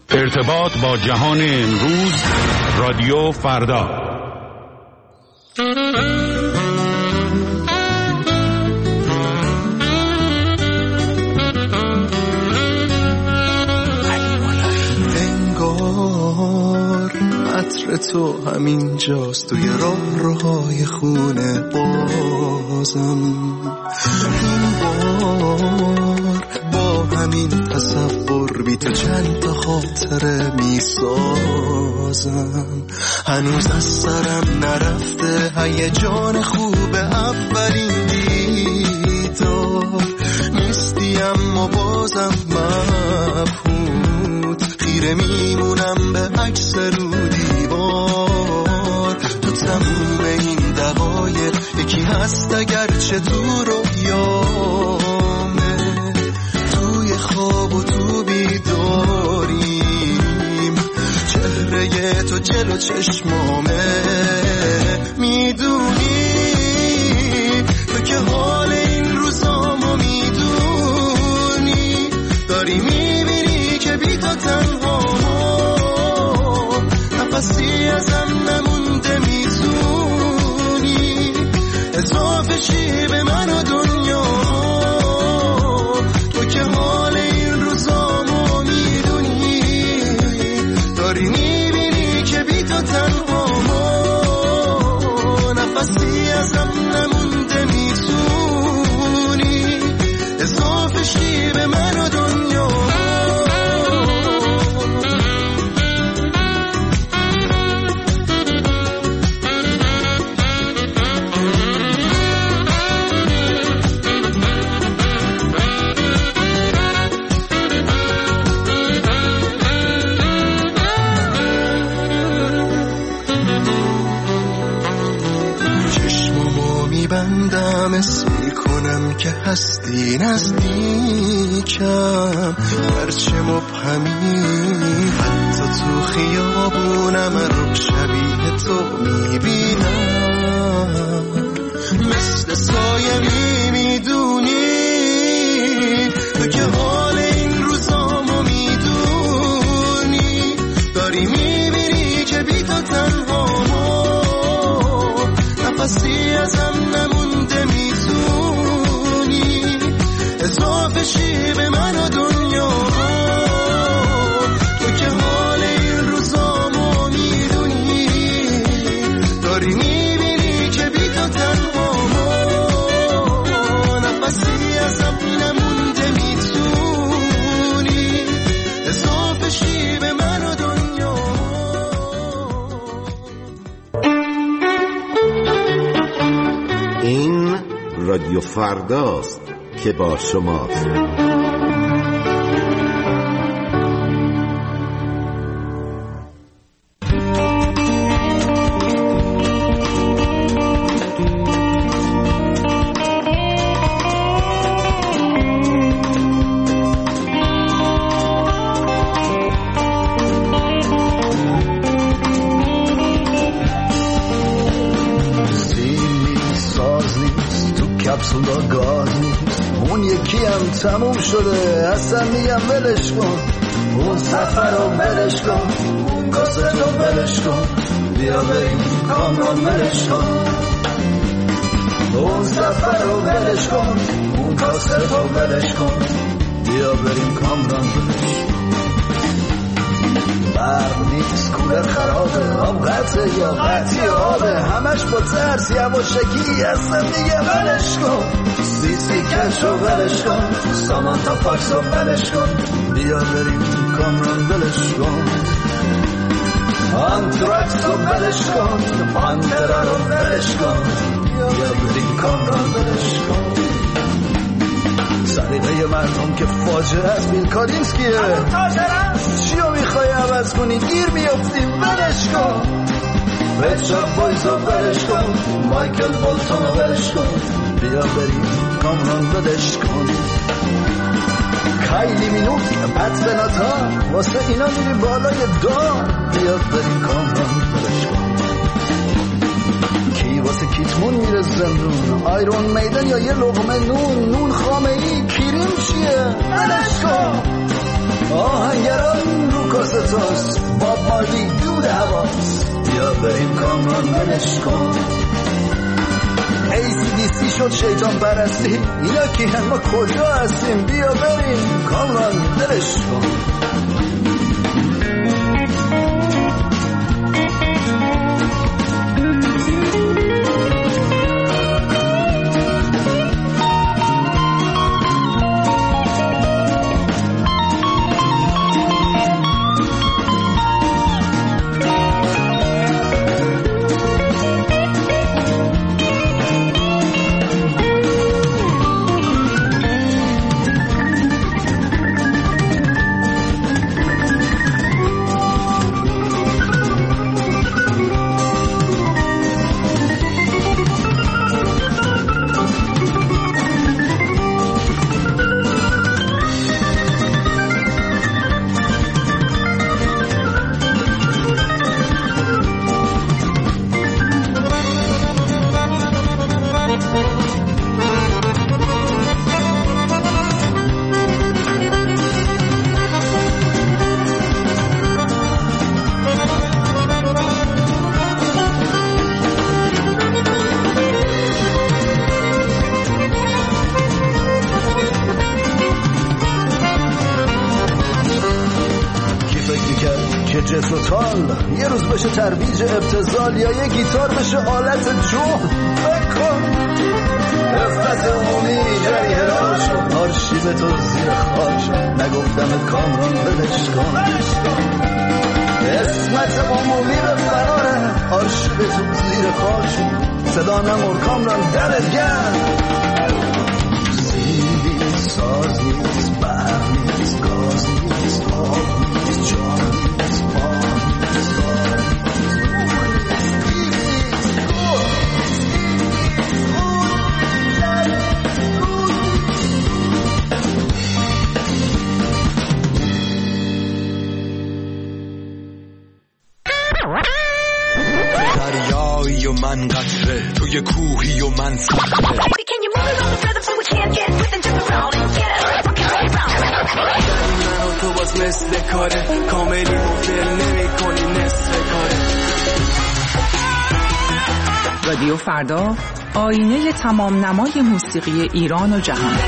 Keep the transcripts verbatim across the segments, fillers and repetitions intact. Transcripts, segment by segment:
ارتباط با جهان امروز، رادیو فردا. انگار عطر تو همین جاست توی راه روهای خونه بازم. این بار با همین تصور بی تو چند تا خاطره می سازم. هنوز از سرم نرفته هیجان خوب اولین دیدار. نیستی اما بازم مبهوت، خیره میمونم به عکس رو دیوار. تو تموم این دقایق یکی هست اگرچه تو رویامه، توی خواب و تو بیداریم، چهره تو جلو چشمامه. میدونی تو که حال این روزامو میدونی، داری میبینی که بی تو تنها نفسی ازم نمونده. میزونی اضافه شی به من و دنیا، تو که حال این روزامو میدونی، داری میبینی که بی تو تنها نفسی ازم نمونده. میزونی اضافه شی به من و دنیا. بندم اسم میکنم که هستی نزدیکم، هرچه مبهمی حتی تو خیابونم رو شبیه تو میبینم. مثل سایه میدونی تو که حال این روزامو میدونی، داری میبینی که بی تو تنها نفسی ازم نمونده. میتونی اضافه شی به من و دنیا، تو که حال این روزامو میدونی، داری میبینی که بی تو تنها نفسی ازم نمونده. میتونی اضافه شی به من و دنیا. این رادیو فرداست که با شماست. تموم شده اصلا میگم ولش کن، اون سفر رو ولش کن، اون کاسه رو ولش کن، بیا بریم کامران ولش کن. اون سفر رو ولش کن، اون کاسه رو ولش کن، بیا بریم کامران ولش کن. برق نیست، کولر خرابه، آب قطعه یا قطعی آبه، همش با ترس یواشکی اصلا میگه ولش کن. سیسی کش رو ولش کن، سامانتا فاکس رو ولش کن، بیا بریم کامران ولش کن. آنتراکس رو ولش کن، پانترا رو ولش کن، بیا بریم کامران ولش کن. سلیقه مردم که فاجعه است، بیل کارینسکیه چی رو میخوای عوض کنی، گیر میافتیم ولش کن. ریچارد بویز رو ولش کن، مایکل بولتون رو ولش کن، بیا بریم کامران ولش کن. کایلی مینوک پت بناتا واسه اینا میری بالای دار، بیا بریم کامران ولش کن. کی واسه کیتمون میره زندون، آیرون میدن یا یه لقمه نون، نون خامه ای کریم چیه ولش کن. آهنگران رو کاسه توست، باب مارلی دود هواست، بیا بریم کامران ولش کن. ای سی دی سی شد شیطان پرستی، اینا کی هم ما کجا هستیم؟ بیا بریم کامران ولش کن. یه روز بشه ترویج ابتذال یا یه گیتار بشه آلت جون. بکن رفت عمومی جریه راش، آرشیو تو زیر خاش، نگفتم کامران ولش کن. اسمت عمومی به فراره، آرشیو تو زیر خاش، صدا نمور کامران درت گرم. زیر نیست، ساز نیست، برق نیست، گاز نیست، آب نیست، جان نیست، بار دریایی و من قطره، توی کوهی و من صخره. من و تو باز مثل کاره، کاملی مفل نمی کنی نصف کاره. رادیو فردا، آینه تمام نمای موسیقی ایران و جهان.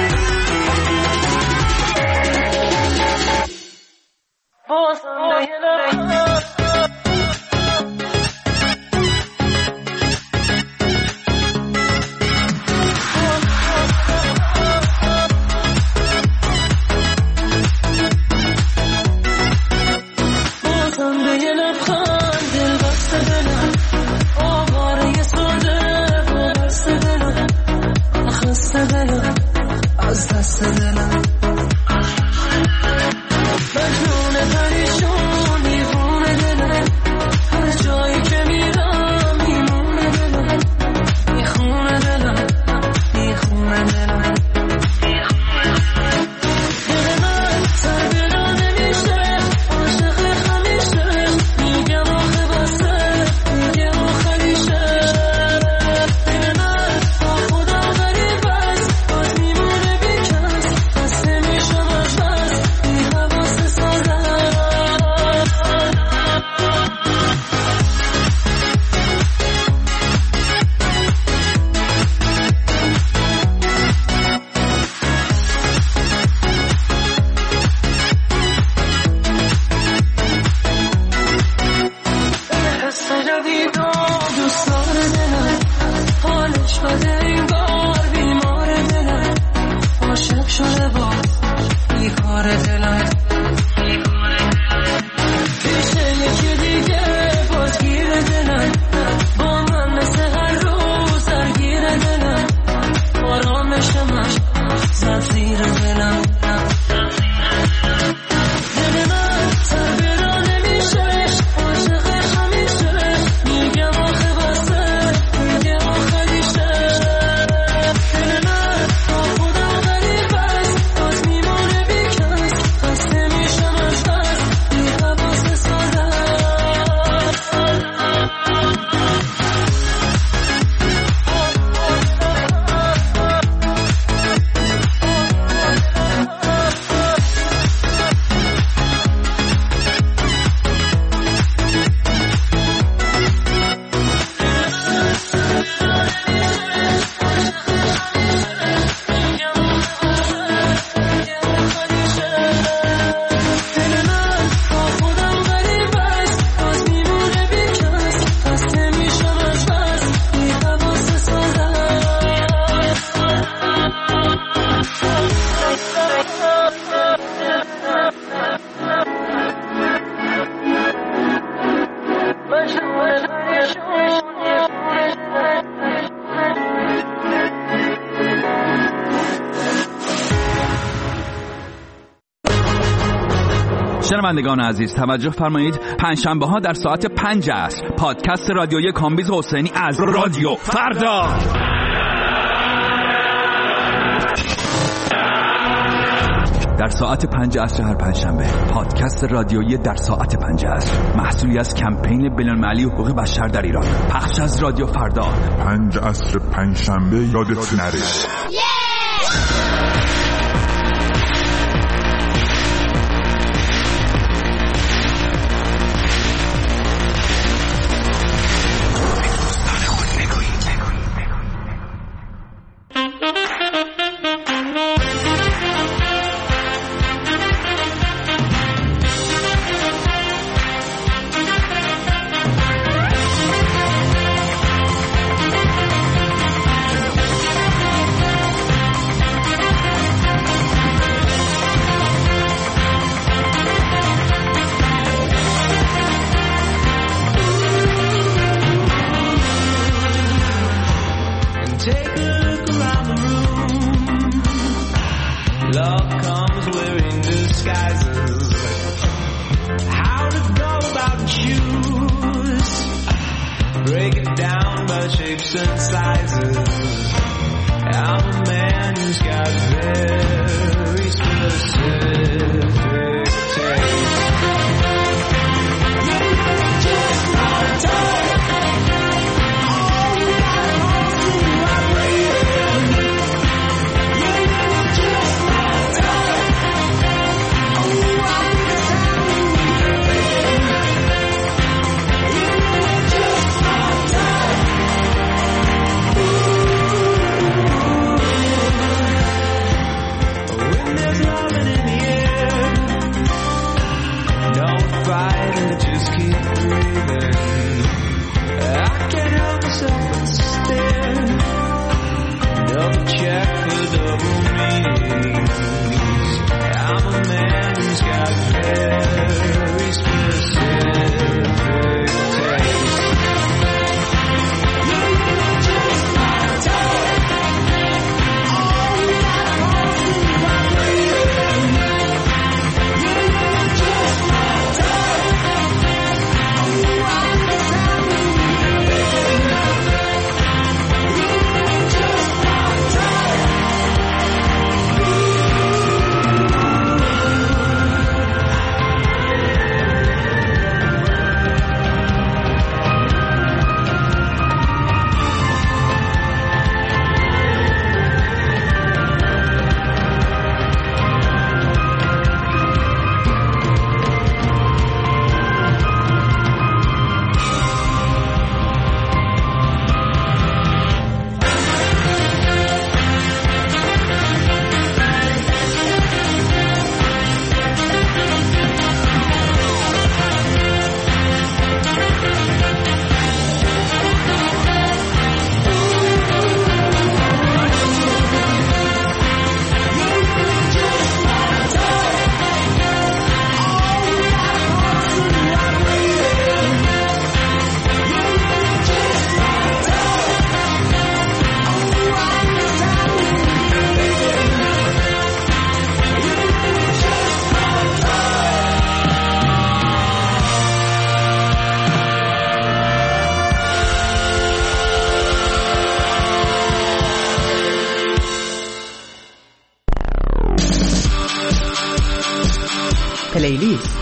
از دست دلم مجنون پریشون شنوندگان عزیز توجه فرمایید، پنجشنبه ها در ساعت پنج عصر پادکست رادیویی کامبیز حسینی از رادیو فردا. در ساعت پنج عصر هر پنجشنبه پادکست رادیویی در ساعت پنج عصر، محصولی از کمپین بین‌المللی حقوق بشر در ایران، پخش از رادیو فردا. پنج عصر پنجشنبه یادت نره. پلیلیست.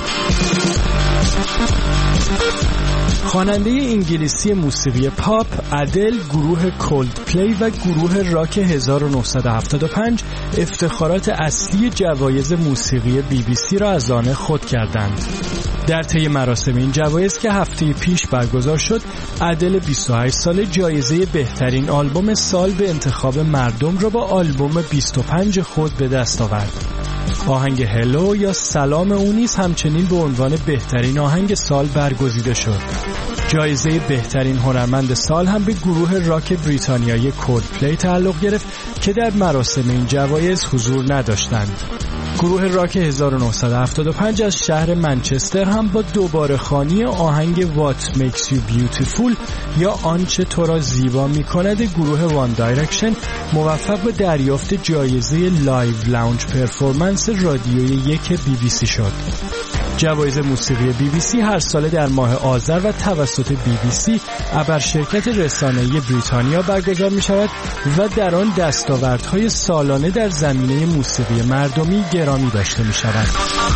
خواننده انگلیسی موسیقی پاپ ادل، گروه کولد پلی و گروه راک هزار و نهصد و هفتاد و پنج افتخارات اصلی جوایز موسیقی بی بی سی را از آن خود کردند. در طی مراسم این جوایز که هفته پیش برگزار شد، ادل بیست و هشت ساله جایزه بهترین آلبوم سال به انتخاب مردم را با آلبوم بیست و پنج خود به دست آورد. آهنگ هلو یا سلام او نیز همچنین به عنوان بهترین آهنگ سال برگزیده شد. جایزه بهترین هنرمند سال هم به گروه راک بریتانیایی کولد پلی تعلق گرفت که در مراسم این جوایز حضور نداشتند. گروه راک هزار و نهصد و هفتاد و پنج از شهر منچستر هم با دوباره خوانی آهنگ What Makes You Beautiful یا آنچه تو را زیبا می کند گروه وان دایرکشن موفق به دریافت جایزه لایو لاونج پرفورمنس رادیوی یک بی بی سی شد. جوایز موسیقی بی بی سی هر ساله در ماه آذر و توسط بی بی سی ابر شرکت رسانه‌ای بریتانیا برگزار می شود و در آن دستاوردهای سالانه در زمینه موسیقی مردمی گرامی داشته می شود.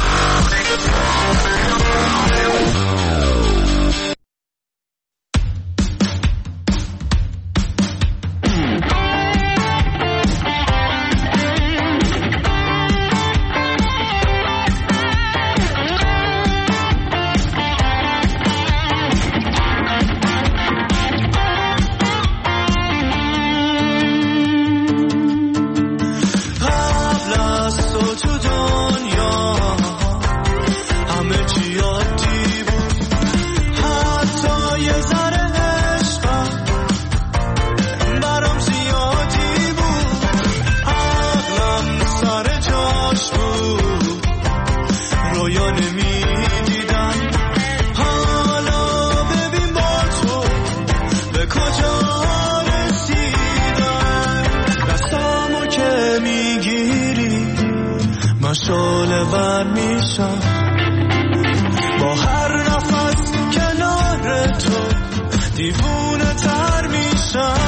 شعله ور میشم با هر نفس کنار تو دیوونه تر میشم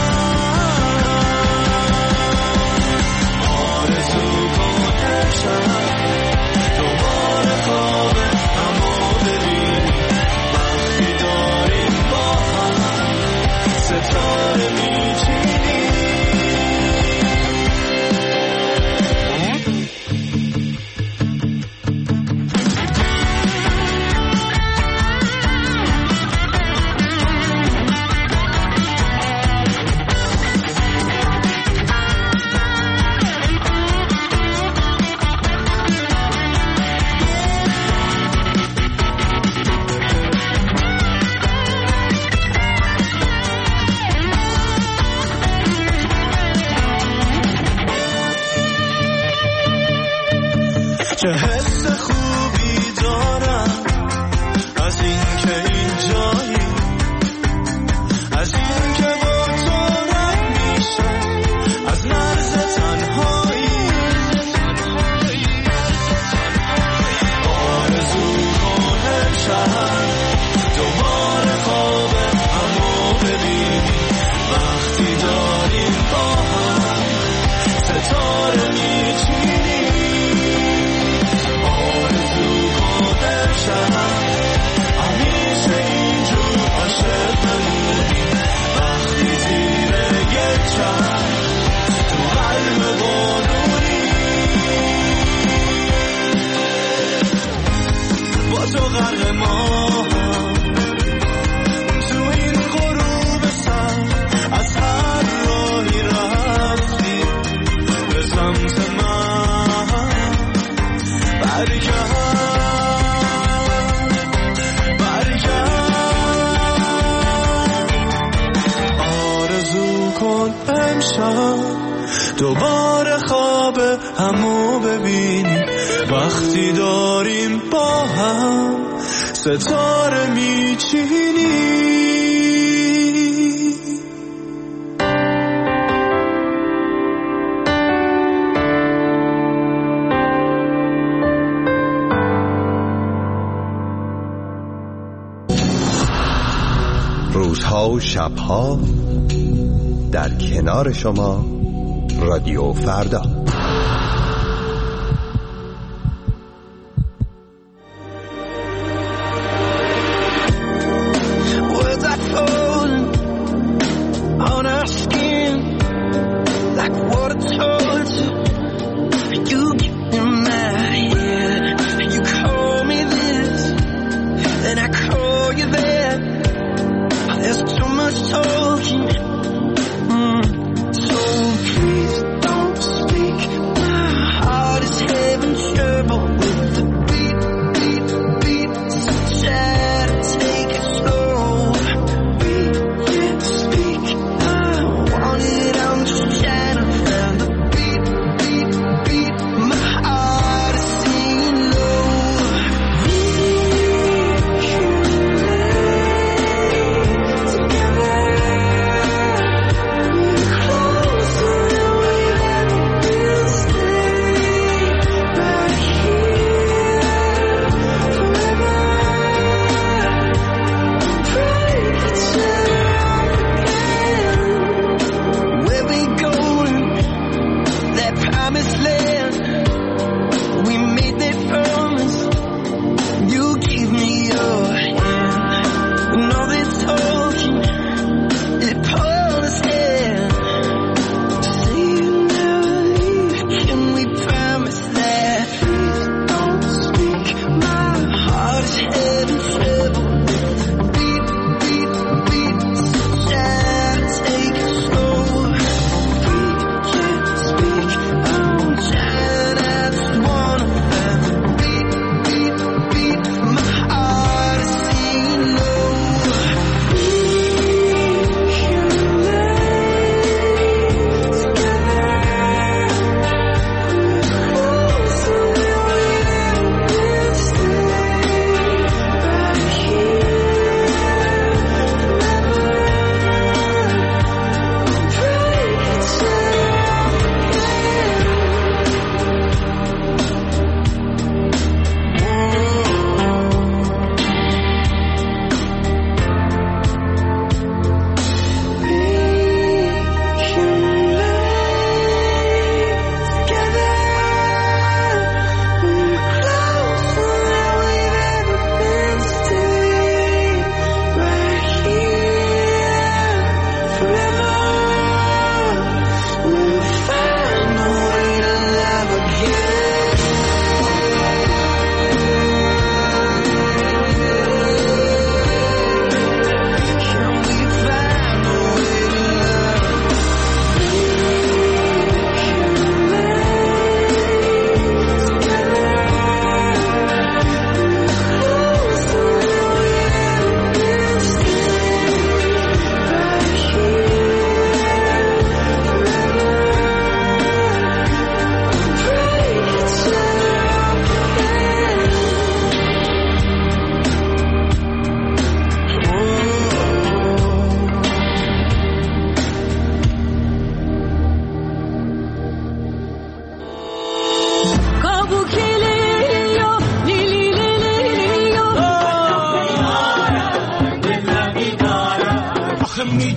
آرزو کنه شب دوباره خواب همو ببینی وقتی داریم با هم ستاره میچینی چه حس خوبی دارم از این که اینجایی از این که با تو رد میشه از مرز تنهایی آرزو کنه شب دوباره خواب همو ببینی وقتی داریم با هم ستاره میچینی همیشه اینجور عاشق بمونی وقتی زیر یک چشم تو قلب بارونی با تو غرق ما تو این غروب سر از هر راهی رفتی به سمت من برگرد دوباره خواب همو ببینی وقتی داریم با هم ستاره میچینی روزها و شبها در کنار شما رادیو فردا. Talking, mm, so please don't speak.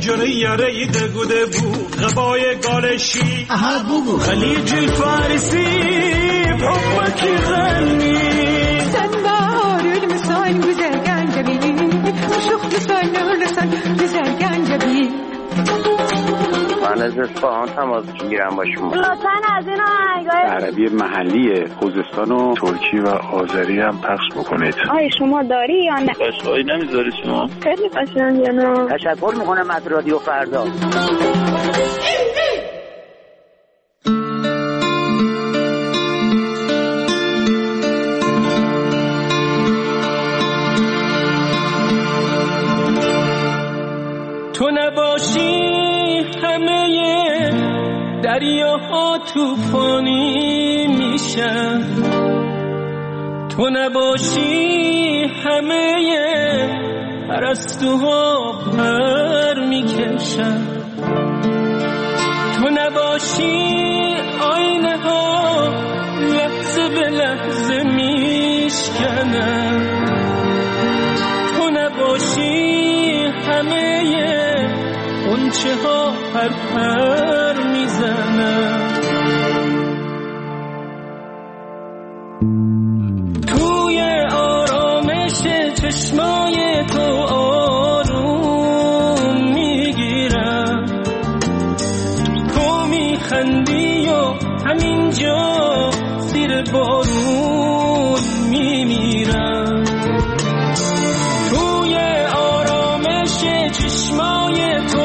جره یاره دگوده بو غبای گالشی اها بگو خلیج الفارسی بحبك غني سنبار المسان güzel جميل شخص سال رسان güzel جميل من از اصفهان تماس میگیرم با شما. لطفاً از این آهنگای عربی محلی خوزستان و ترکی و آذری هم پخش بکنید. آیا شما داری یا نه؟ قشنگی نمیذاری شما؟ خیلی قشنگه نه. تشکر میکنم از رادیو فردا. تو نباشی همه دریاها توفانی میشن، تو نباشی همه پرستوها پر میکشن، تو نباشی آینه ها لحظه به لحظه میشکنن، تو نباشی همه غنچه ها پر پر میزنن، توی آرامش چشمای تو آروم میگیرم، تو میخندی و همینجا زیر بارون میمیرم، توی آرامش چشمای تو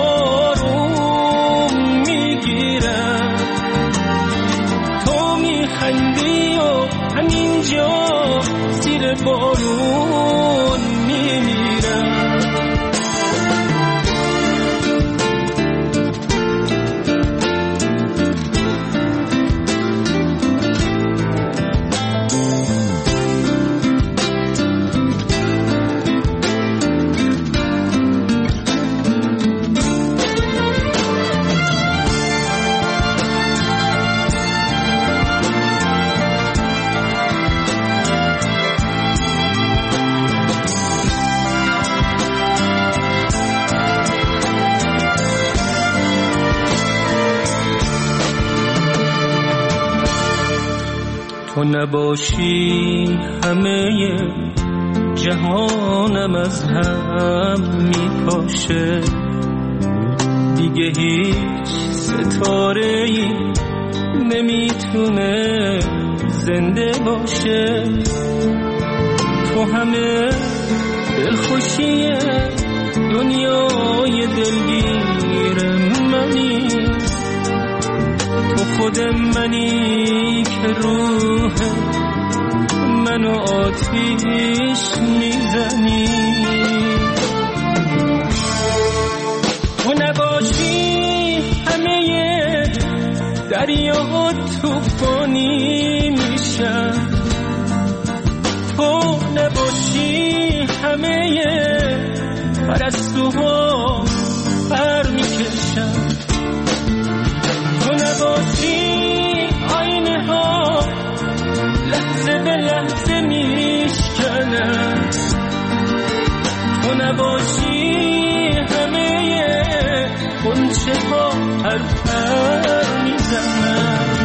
آروم میگیرم، تو میخندی و همینجا زیر بارون میمیرم. تو نباشی همه جهانم از هم میپاشه، دیگه هیچ ستاره‌ای نمیتونه زنده باشه، تو همه دلخوشی دنیای دلگیر منی، تو خود منی که روح منو آتیش میزنی، تو نباشی همه دریاها توفانی میشن، تو نباشی همه پرستوها پر میکشن، تو نباشی آینه ها لحظه به لحظه میشکنن، تو نباشی همه غنچه ها پر پر میزنن،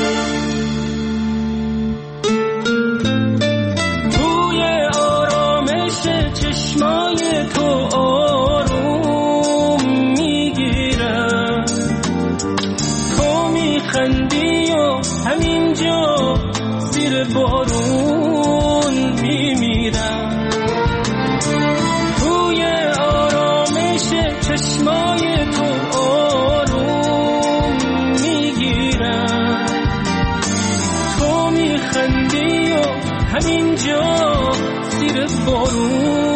توی آرامش چشمای تو آروم میگیرم، تو میخندی و همینجا زیر بارون میمیرم، توی آرامش چشمای تو آروم میگیرم، تو میخندی و همینجا زیر بارون